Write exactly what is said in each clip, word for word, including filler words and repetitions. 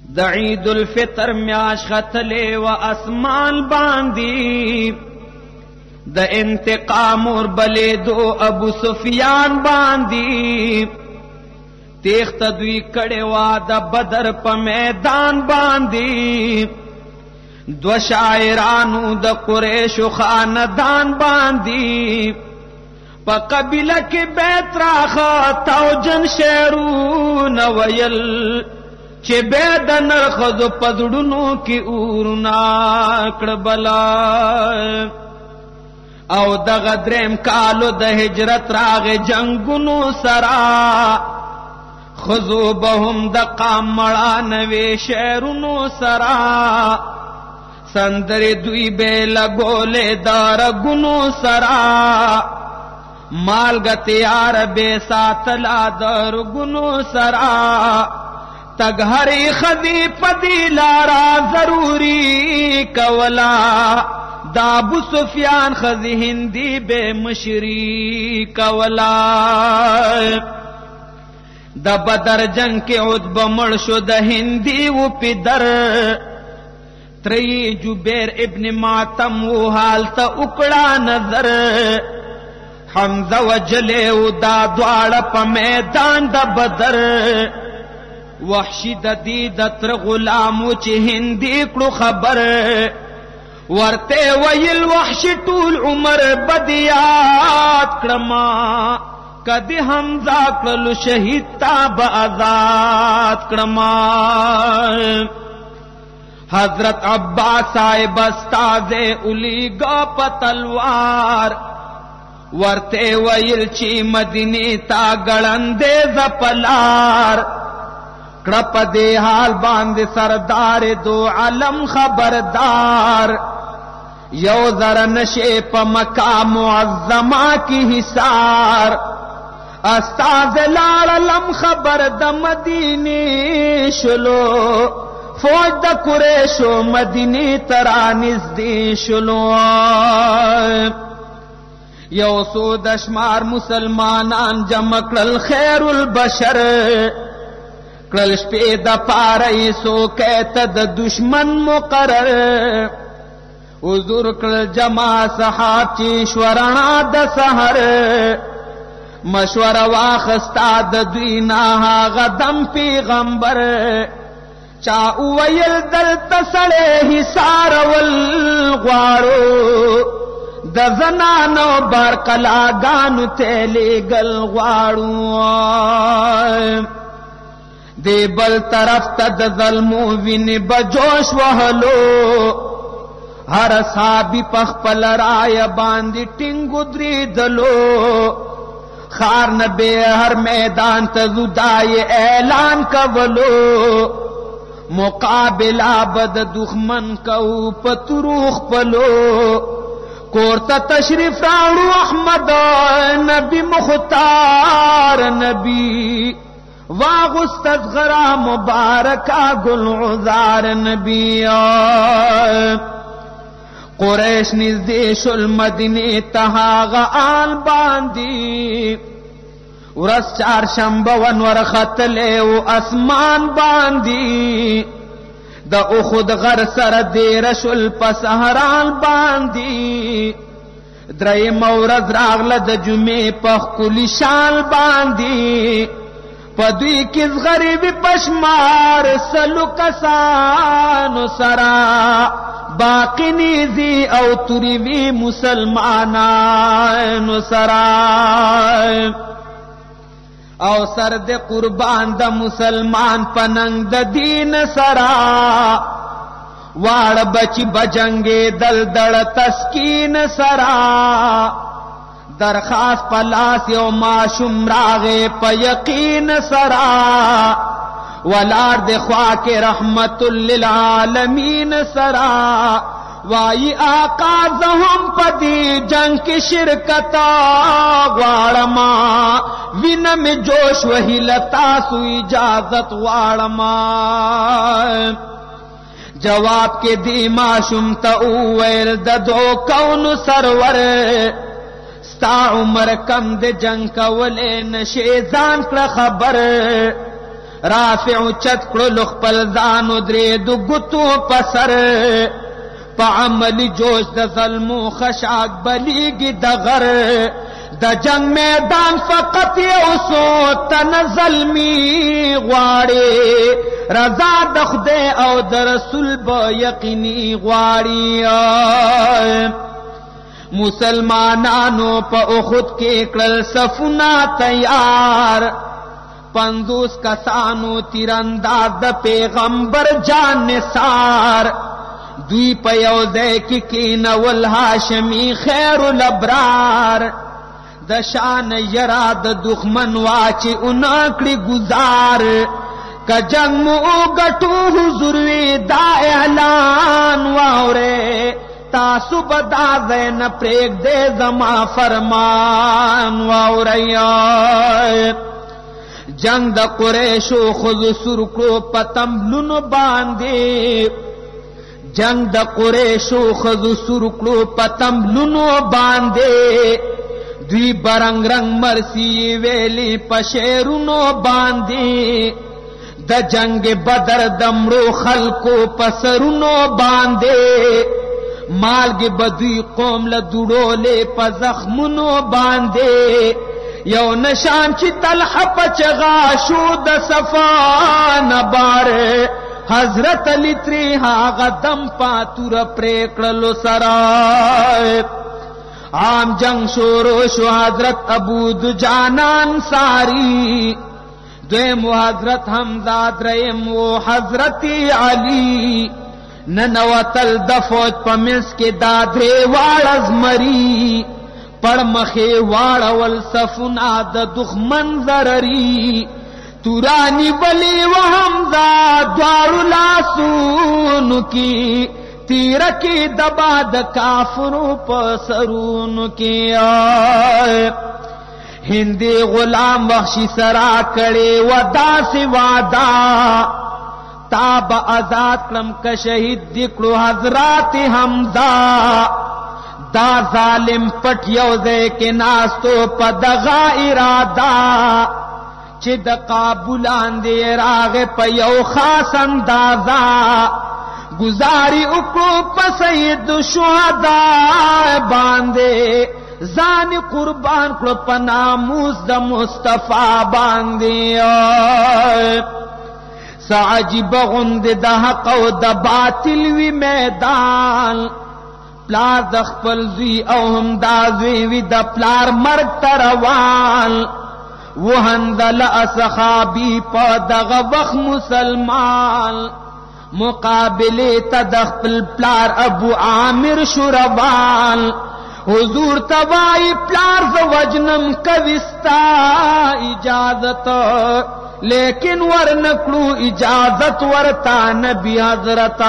د عید الفطر میاش ختلې و اسمان باندې د انتقام اور بلې دو ابو سفیان باندې تیخت دوی کړي وا د بدر په میدان باندې دو شاعرانو د قریش خاندان باندې په قبیله کې بیت راخه توجن شعرون ویل چې به د نرخذ پزړونو کې اورنا کړ بلا او دغه دریم کالو د هجرت راغه جنگونو سرا خذو بهم د قامړه نوې شعرونو سرا سندر دوی به لګولې دار غونو سرا مالګ تیار به ساتلا در غونو سرا تگ هری خدی پدی لارا ضروری کولا دا ابو سفیان خزی ہندی بے مشری کولا دا بدر جنگ کے عتبہ مڑ شو دا ہندی و پدر تری جبیر ابن ماتم و حالتا اکڑا نظر حمزہ و جلے و دا دوار پا میدان دا بدر وحشی د دې د تر غلامو چې هندي کړو خبر ورته ویل وحشی ټول عمر بدیات کړما کدی حمزه کړلو شهید تاب آزاد کړما حضرت عباس صاحب استاد اولی گا پتلوار ورته ویل چې مدینه تا ګړندې زپلار کڑپ دے حال باندھ سردار دو علم خبردار یو ذر نشے پا مکہ معظمہ کی حصار استاذ لال علم خبر دا مدینی شلو فوج دا قریشو مدینی ترانز دی شلو یو سو دشمار مسلمانان جمع کرل خیر البشر کړل شپې د پاره سو کېت د دشمن مقرر حضور کړل جما صحاب چې شورنا د سحر مشوره واخستا د دوی نه غدم پیغمبر چا ویل دل تسړې حصار ول غواړو د زنانو بار کلاګانو تلې گل غواړو دی بل طرف تا د ظلمو ویني بجوش وهلو هر صحابي پخپل رای باندې ټینګو درې دلو خار نه به هر میدان ته زدای اعلان کولو مقابله بد دښمن کو پتروخ پلو کورته تشریف راوړو احمد نبی مختار نبی واغست غرا مبارکا گل عذار نبی قریش نزدیش المدینی تهاغ آل باندی ورس چار شنبه ونور خطلے و اسمان باندی دا اخد غر سر دیرش الپسهران باندی درائی مورز راغل دا جمعی پخ کلی شال باندی پدوی کس غریبی پشمار سلو کسانو سرا باقی نیزی او توریوی مسلمانانو سرا او سر د قربان د مسلمان پننگ د دین سرا واړ بچی بجنگے دل دل تسکین سرا درخواست پلاس یو ماشم راغے پا یقین سرا ولار دے خواک رحمت للعالمین سرا وائی آقا زہم پدی جنگ کی شرکتا غوارما وینم جوش وہی لتا سو اجازت غوارما جواب کے دی ماشم تا اویل ددو کون سرور ستا عمر کم د جنگ کولې نشي ځان کړه خبر رافع چت کړلو خپل ځان درې د ګوتو پسر په عملی جوش د ظلمو خشاک بلیږي د غر د جنگ میدان فقط یو څو تن ظلمي غواړي رضا د خدای او د رسول به یقیني غواړي مسلمانانو په احد کې کړل صفونه تیار پندوس کسانو تیرانداز د پیغمبر جان نثار دوی په یو ځای کې کېنول هاشمي خیر الابرار د شان یرا د دښمن واچې اونکړي گزار که جنگ مو ګټو حضور وی دا اعلان واوره تاسو بدا زین پریک دے زما فرمان واوریا جنگ د قریشو خود سرکو پتملونو باندې جنگ د قریشو خود سرکو پتملونو باندې دوی برنګ رنگ مرسی ویلی پشیرونو باندې د جنگ بدر دمرو خلقو پسرونو باندې مالګي بدوی قوم له دوړولې په زخمونو باندې یو نشان چې طلحه پچغا شو د صفان بار حضرت علی تری هاغه دم پاتور پریکړلو سرای عام جنگ شروع شو حضرت ابو دجانان ساری دویم حضرت حمزه دریم و حضرت علی ننوتل د فوج په منځ کې دا درې واړه زمري پړ مخې واړول صفونه د دښمن ضرري تورانی ولی و حمزه دواړو لاسونو کې تیر کې دبا د کافرو په سرونو کې هندي غلام بخشي سرا کړي ودا سی وادا تاب آزاد کلم کا شہید دکڑو حضرات حمزہ دا ظالم پٹ یوزے کے ناستو پا دغا ارادہ چی دا قابلان دے راغ پا یو خاص اندازہ گزاری اکو پا سید شہداء باندے زان قربان کلو پا ناموس دا مصطفیٰ باندے سعجب غند د حق او د باطل وی میدان پلار د خپل زوی او هم دا زوی وی د پلار مرګ تروان وهندل اصحابی په دغه وخت مسلمان مقابله ته د خپل پلار ابو عامر شروان حضور تبای پلار ز وجنم کوستا اجازت لیکن ورنکلو اجازت ورتا نبی حضرت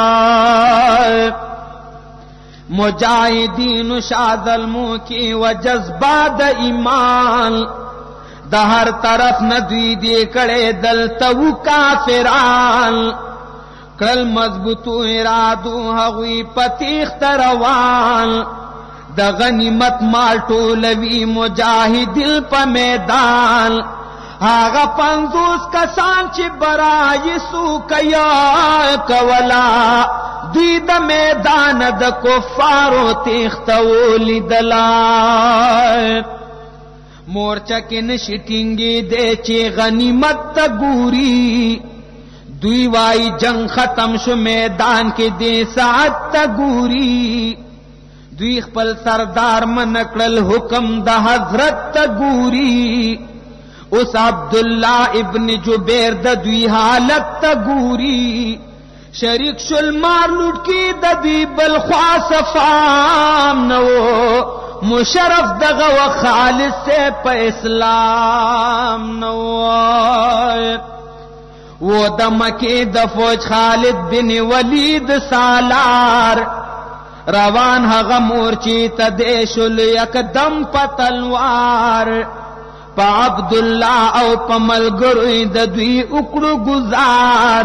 مجاہدین شاد ظلموں کی و جذبہ د ایمان د ہر طرف ندوی دی کڑے دلتو کافران کل مضبوطو ارادو حغوی پتیخ تروان د غنیمت مال ټولوی مجاہدل پا میدان آغا پنزوس کسان چی برائی سو کیا کولا دوی دا میدان دا کفارو تیختولی دلائے مورچا کی نشٹنگی دے چی غنیمت تا گوری دوی وائی جنگ ختم شو میدان کی دے ساعت تا گوری دوی خپل سردار منکڑل حکم دا حضرت تا گوری اس عبداللہ ابن جبیر د دوی حالت تا گوری شریک شل مار لوٹ کی د دوی بلخوا صفام نو مشرف دغه و خالص سے پا اسلام نو وہ د مکی د فوج خالد بن ولید سالار روان هغه مورچی ته دیشل یک دم پتلوار پا عبداللہ او پا ملگروی د دوی اکڑو گزار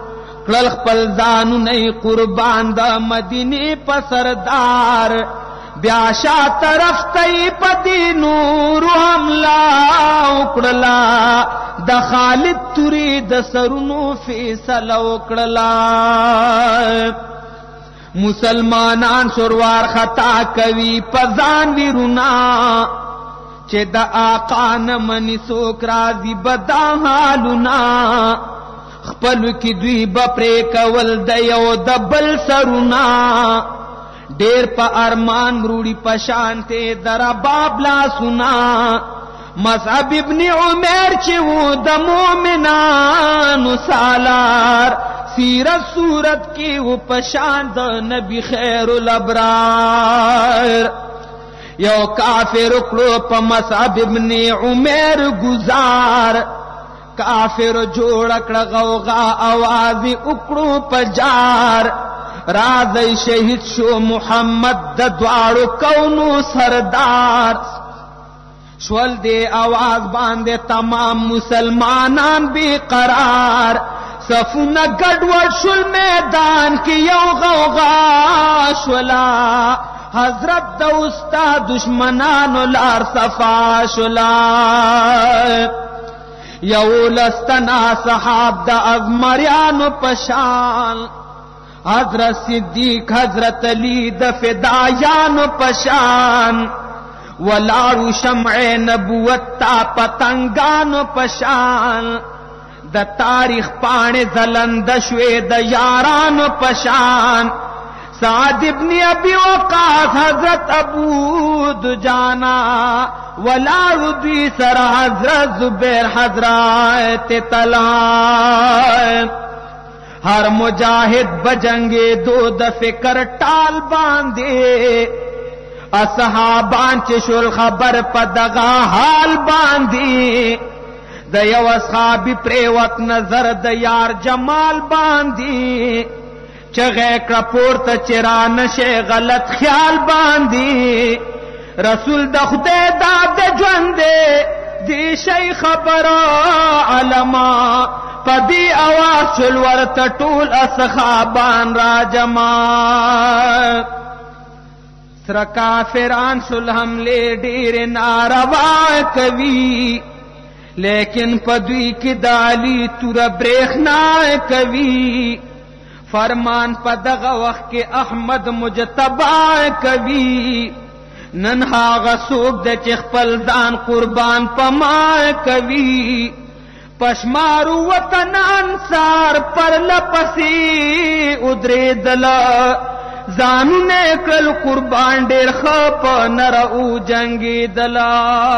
کلل خپل ځانو نه قربان د مدینه په سردار بیا شا طرف تی پتی نور حملا اکڑلا د خالد توری د سرونو فیصل اکڑلا مسلمانان سروار خطا کوي پزان ویرونا چې د آقا نه منی سوک راضی بدا حالونا خپل کی دوی بپری کول د یو د بل سرونا ډیر په ارمان مروړي پشانته در باب لا سنا مصعب ابن عمر چې و د مؤمنانو سالار سیرت صورت کی و پشان د نبی خیر الابرار یو کافر کړو په مصعب ابن عمر گزار کافر جوړ کړه غوغا आवाज وکړو پجار راځي شهید شو محمد د دواړو کونو سردار شول دی आवाज باندې تمام مسلمانان بے قرار صفونه ګډوډ شول میدان کې یو غوغا شولا حضرت د استاد دشمنانو لار صفا شولا یو لستنا صحاب د ازمریانو پشان حضرت صدیق حضرت علی د فدایانو پشان ولاړو شمع نبوت تا پتنګانو پشان د تاریخ پاڼې زلند شوې د یارانو پشان سعد ابن ابي وقاص حضرت ابو دجانا ولاړو دوی سره حضرت زبیر حضرت طلحه ہر مجاہد بجنگے دو د فکر ٹال باندھے اصحابان چشل خبر پدغا حال باندھی د یو اصحابی پریوت نظر د یار جمال باندھی چغے کپور ته چرا نشه غلط خیال باندھی رسول د خدای داد ژوند دی شي خبر علما پدی آواز چل ورته ټول اصحابان را جما سر کافران سل حملے ډیر ناروا کوي لیکن پدوی کی دالی تور بریخنا کوي فرمان پدغه وخت کې احمد مجتبی کوي نن هغه څوک د چې خپل ځان قربان پما کوي پشمارو وطن انصار پر لپسی ادری دلا زانو نیکل قربان دیر خپ نرعو جنگی دلا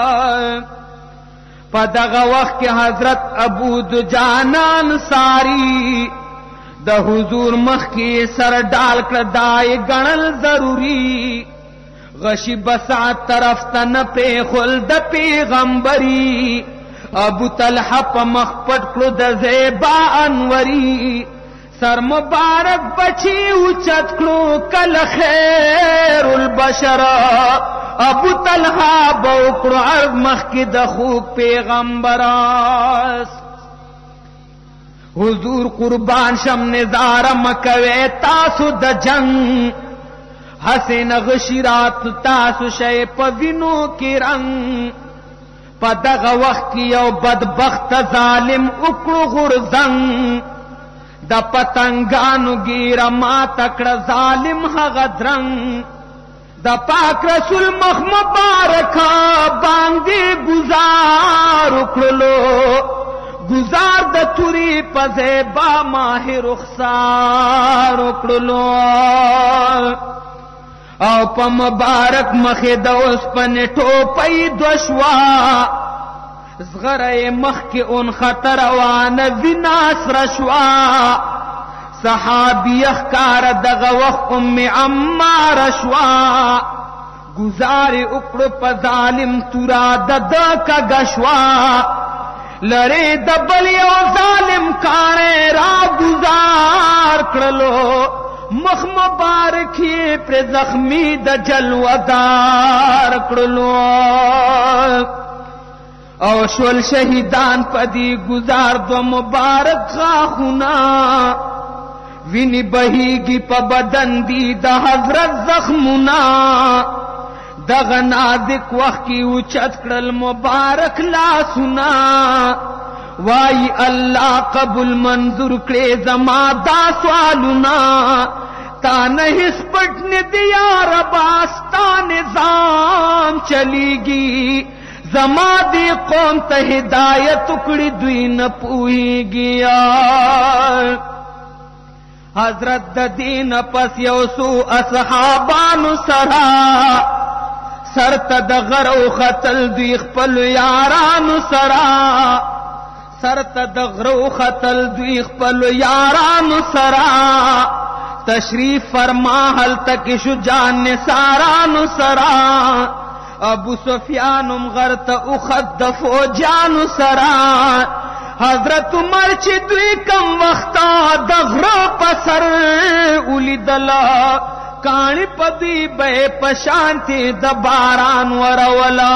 پا دغا وقت کی حضرت ابو دجانا انصاری دا حضور مخ کی سر ڈال کر دائی گنل ضروری غشی بسات طرف تن پی خلد پیغمبری ابو طلحہ پا مخ پٹ کلو دا زیبا انوری سر مبارک بچی اوچت کلو کل خیر البشر ابو طلحہ بوکلو عرض مخ کی دا خوب پیغمبراس حضور قربان شم نظار مکوے تاسو دا جنگ حسین غشیرات تاسو شے پوینو کی رنگ پا دغا وقت کی یو بدبخت ظالم اکڑو غرزنگ دا پتنگانو گیر ما تکڑ ظالم حغدرنگ دا پاک رسول مخ مبارکا باندی گزار اکڑلو گزار دا توری پزیبا ماہ رخسار اکڑلو او پا مبارک مخ دا اس پن ٹوپی دوشوا زغرے مخ کی ان خطر وان ویناس رشوا صحابی اخکار دغا وخ ام عمار شوا گزار اکڑ پا ظالم تورا ددا کا گشوا لرے دبلی او ظالم کانے را گزار کرلو مخ مبارکی پر زخمی د جلودار کرلو او شول شہیدان پدی گزار دو مبارک خاخونا وینی بہیگی پا بدن دی دا حضرت زخمونا دغه نازک وخت کې اوچت کړل مبارک لاسونه وای الله قبول منظور کړې زما دا سوالونه تا نه هیڅ پټ نه دی یا رب ستا نظام چلیږي زما دی قوم ته هدایت کړي دوی نه پوهیږي حضرت د دین پس یو سو اصحابانو سرا سر ته د غرو خطل دوی خپل یارانو سرا سر ته د غرو خطل دوی خپل یارانو سرا تشریف فرما حل تک شجاع نثارانو سرا ابو سفیان غرت اخد فوجانو سرا حضرت عمر چې دوی کم وختا د غره پسر ولیدلا کانی پدی به پشانتی د باران ورولا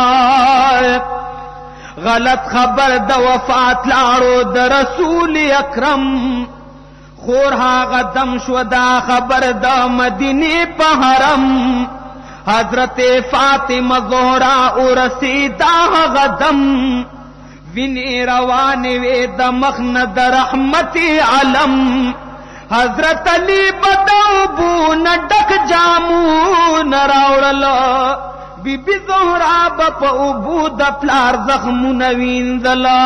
غلط خبر د وفات لاړو د رسول اکرم خور هاغه دم شو دا خبر د مدینه په حرم حضرت فاطمه زهرا او رسیدا هغه دم ویني روان وې د مخن د رحمت علم حضرت علی بدو بو نډک جامو نراوړل بی بی زهرا په ابو د پلار زخمونه وینځلا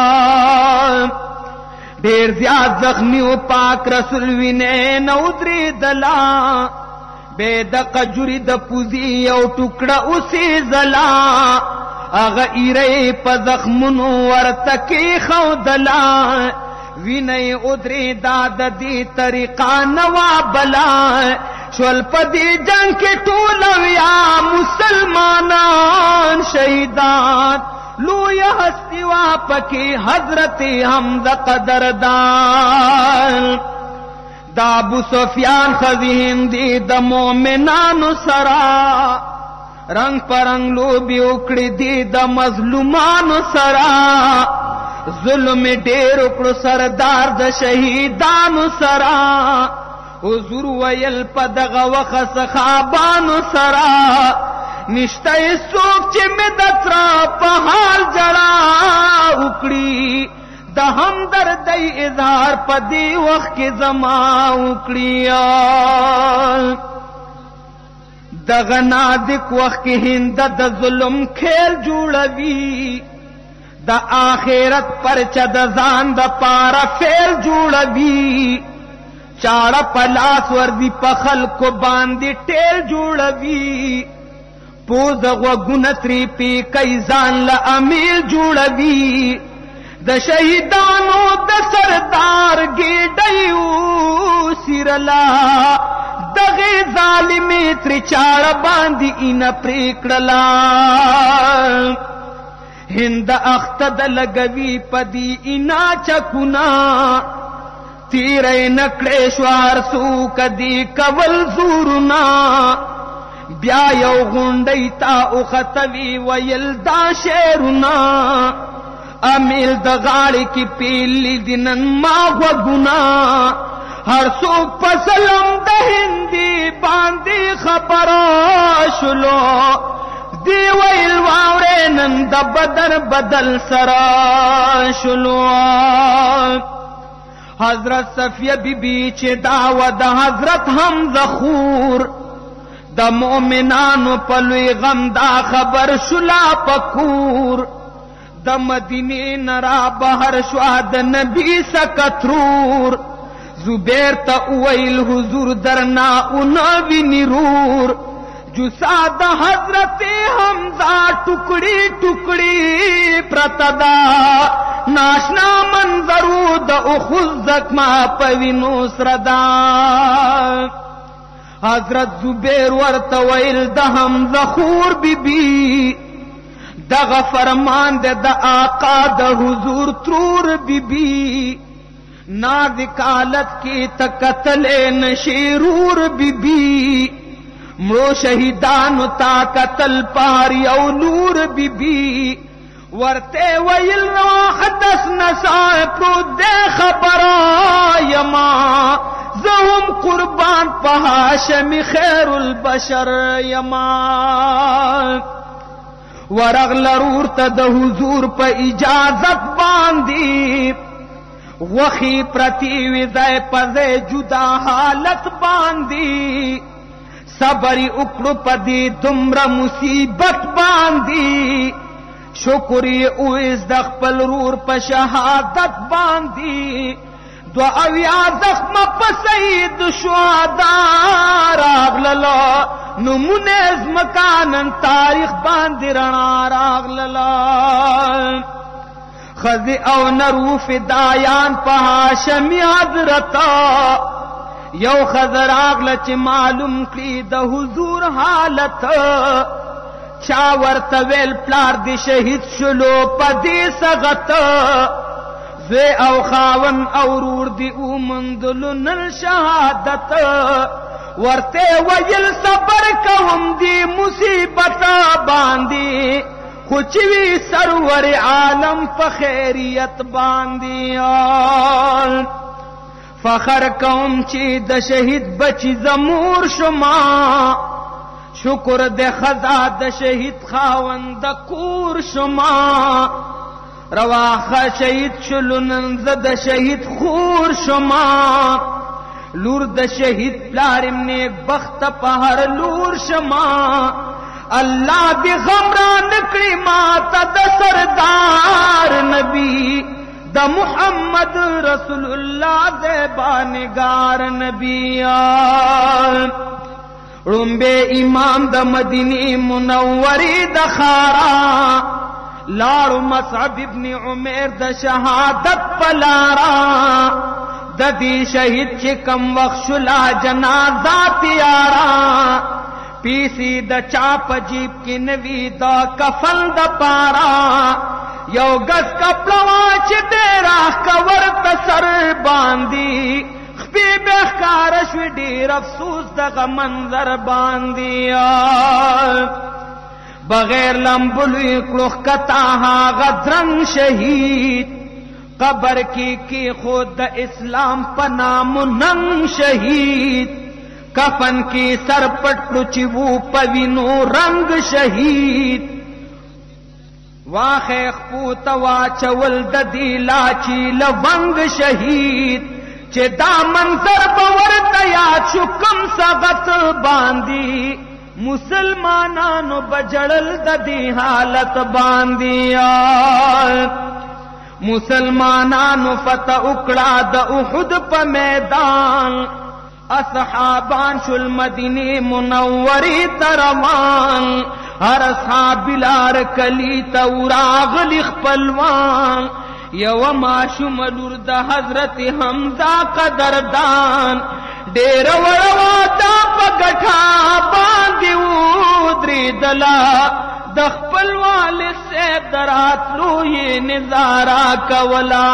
ډیر زیات زخمی او پاک رسول وینه نو درې دلا بے د قجوری د پوزی یو ټوکړه اوسې زلا اغه ایره په زخمونو ورته کې خو دلا وینه ادري داد دی طریقه نوا بلا شول پدی جنگ کې ټول یا مسلمانان شهیدان لویا هستی وا پکې حضرت حمزه قدردان دا ابو سفیان خزیم دی د مومنانو سرا رنگ پرنگ لوبی اکڑی دی د مظلومانو سرا ظلم ډیر وکړو سردار د شهیدانو سرا حضور ویل په دغه وخت صحابانو سرا نشته څوک چې مې د تر په حال جړا وکړي د همدردۍ اظهار په دې وخت کې زما وکړي دغه نازک وخت کې هند د ظلم کھیل جوړوي د آخرت پرچه د ځان د پاره فعل جوړوي چاړه پلاس وردی په خلکو باندې ټیل جوړوي پوز غوږونه ترې پی کوي ځان له امیل جوړوي د شهیدانو د سردار ګیډۍ وسیرلا دغه ظالمې ترې چاړه باندې اینه پرېکړلا هند اختد لګوي پدی اینا چکونا تیرې نکړې شوار سو کدی کول زورنا بیا یو غونډۍ تا او ختوي ویل دا شعرنا امیل د غاړې کې پیلې دینن ما وګنا هر څوک پسلم د هندي باندې خبره شلو دی ویل واورې نن د بدر بدل سرا شلو حضرت صفیه بی بی چې دعوه د حضرت حمزه خور د مؤمنانو په لوی غم دا خبر شلا پکور د مدینه نرا بهر شو د نبی سکترور زبیر ته ویل حضور درنا او نبی نور جو ساد حضرت حمزه ټوکړي ټوکړي پرتدا ناشنا منظرو د اخذ زکما پوینو سردا حضرت زبیر ورته ویل د حمزه خور بی بی دغه فرمان د آقا د حضور ترور بی بی نازک حالت کی تقتل نشیرور بی بی مړو شهیدانو تا قتل پاری او نور بی بی ورته ویل نو حدث نسا پرو د خبره یما زهم قربان په هاشم خیر البشر یما ورغل رور ته د حضور په اجازت باندې وخی پرتی وی ځای په ځای جدا حالت باندې صبر وکړو په دې دومره مصیبت باندې شکر یې اویس د خپل رور په شهادت باندې دو اویا زخم په سید شهدا راغللا نمونه مکانن تاریخ باندې رڼا راغللا خذ او نرو فدایان په هاشمی حضرت یو خضر راغله چې معلوم کړي د حضور حالت چا ورته ویل پلار دی شهید شلو په دې سغت زوی او خاون او رور دی اومندلو نن شهادت ورته ویل صبر کوم دی مصیبت باندې خو چې وی سرور عالم په خیریت باندې فخر کوم چې د شهید بچی زمور شما شکر د خدا د شهید خاوند کور شما رواخه شهید شلو نن ز د شهید خور شما لور د شهید پلارم نیک بخت په هر لور شما الله دی غمرا نکړي ما ته د سردار نبی د محمد رسول الله د بانګار نبی رمبه امام د مدینه منورې د خارا لارو مصعب ابن عمر د شهادت پلارا د دې شهید چې کم وخت شلا جنازه تیارا پیسی د چاپ جیب کی نوی دا کفن د پارا یو گز کپڑا چې ډیرا کور تسر باندې خپې بخکار شو ډیر افسوس دغه منظر باندې بغیر لمبلوی کلوخ کتا هاغه درنګ شهید قبر کی کی خود د اسلام په نام نن شهید کفن کی سر پټ کړو چې وو پوینو رنگ شهید واخه خپوت واچول د دی لاچی لونگ شهید چې دا منظر باور تیا شو کم سغت باندې مسلمانانو بجړل د دی حالت باندې مسلمانانو فتح وکړه د احد په میدان اصحابان شل مدینه منورې تروان هر اصحاب لار کلی توراغلی خپلوان یو معشوم لور د حضرت حمزه قدردان ډیر وروا دا پګټا باندې ودري دلا د خپل والد سے دراتلو یې نظارا کولا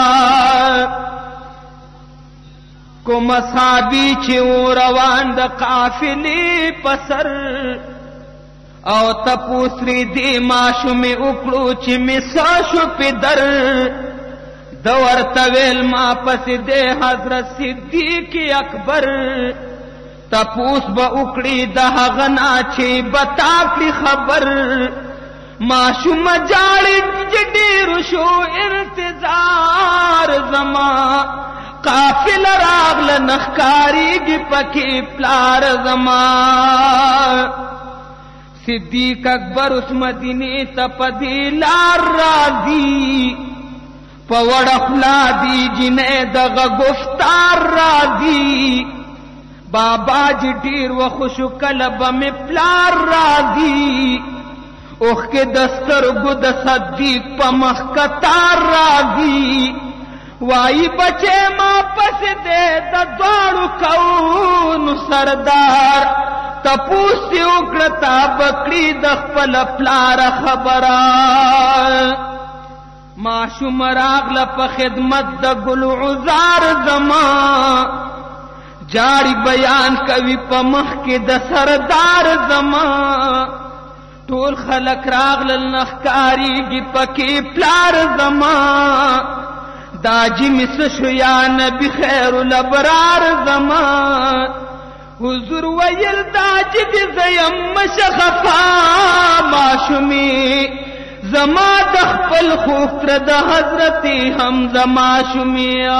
کوم صحابي چې روان د قافلې پسر او تپوسری دی ماشوم وکړو چې مسا شو پدر د ورته ویل ما پس د حضرت صدیق اکبر تپوس به وکړي د هغه نه چې بتا کړي خبر ماشوم جاړي چې ډیر شو انتظار زما قافل راغل نخکاری گی پکی پلار زمان صدیق اکبر اس مدینی تپدی لار راضی پوڑ اخلادی جنہیں دغ گفتار راضی بابا جی ڈیر و خوشو کلب میں پلار راضی اوخ کے دستر گد صدیق پا مخکتار راضی وائی بچے ما پس دے دا دوارو کون سردار تپوسی اکڑتا بکری دخپل پلار خبران معشوم راغل پا خدمت دا گل عزار زمان جاری بیان کوي پا مخ کے دا سردار زمان ټول خلق راغل نخکاری گی پکی پلار زمان दाजी मिस शुया नबी खैरुल अबरार ज़मान हुजूर वयल दाजी बिज़यम मशखफा माशुमी जमा दखपल खुफ्र द हजरती हमजा माशुमिया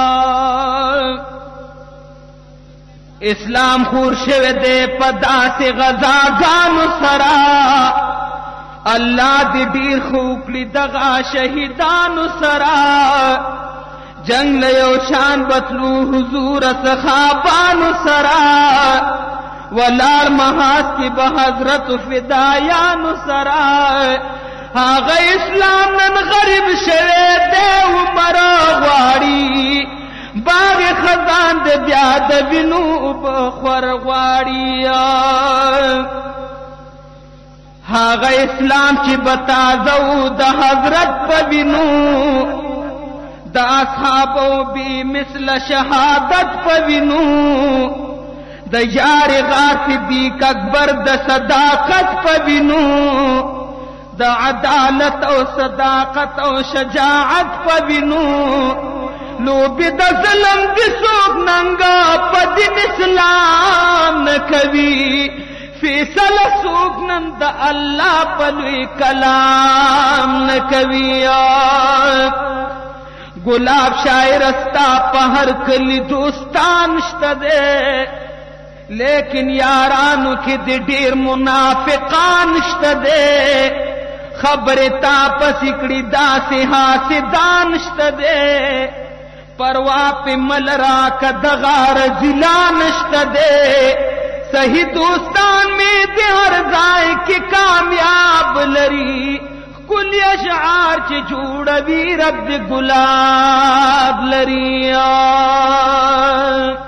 इस्लाम खूर शवे दे पदा से गजा गानु सरा अल्लाह दी डीर खूकली दगा शहीदानु सरा जंग लयो शान बतलू हुजूर सखाबानु सरा वलाल महास की बहजरत फिदायानु सरा हाग इस्लाम नन गरीब शवे देव मरा वाड़ी बाग खजान दे ब्याद बिनू बखर वाड़िया हाग इस्लाम की बता दऊ द हजरत पबिनू द असहाबो भी मिसल शहादत पबिनू द यार गासिदीक अकबर द सदाकत पबिनू द अदालत और सदाकत और शजाअत पबिनू लोबी द ज़लम दी सोक नंगा पदिन इस्लाम न कवी फैसल सोक नंद अल्लाह पलवी कलाम न कविया गुलाब शायर रस्ता पहर कली दोस्तान दे लेकिन यारानु की ढेर मुनाफिकान दे खबर तापस इकड़ी दासे हासे दानश्त दे परवा पे मलरा का दगार जिला नश्त दे सही दोस्तान में देहर जाए कि कामयाब लरी कुल अशआर च जूड़ भी रब गुलाब लरिया